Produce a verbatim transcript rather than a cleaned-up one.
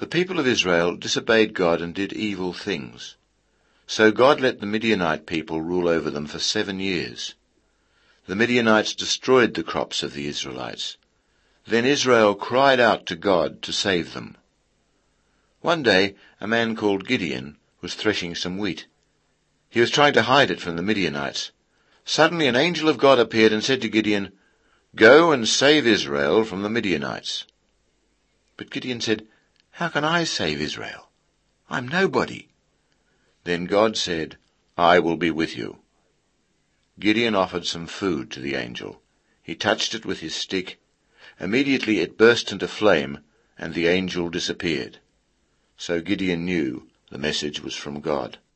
people of Israel disobeyed God and did evil things. So God let the Midianite people rule over them for seven years. The Midianites destroyed the crops of the Israelites. Then Israel cried out to God to save them. One day, a man called Gideon was threshing some wheat. He was trying to hide it from the Midianites. Suddenly an angel of God appeared and said to Gideon, "Go and save Israel from the Midianites." But Gideon said, "How can I save Israel? I'm nobody." Then God said, "I will be with you." Gideon offered some food to the angel. He touched it with his stick. Immediately it burst into flame, and the angel disappeared. So Gideon knew the message was from God.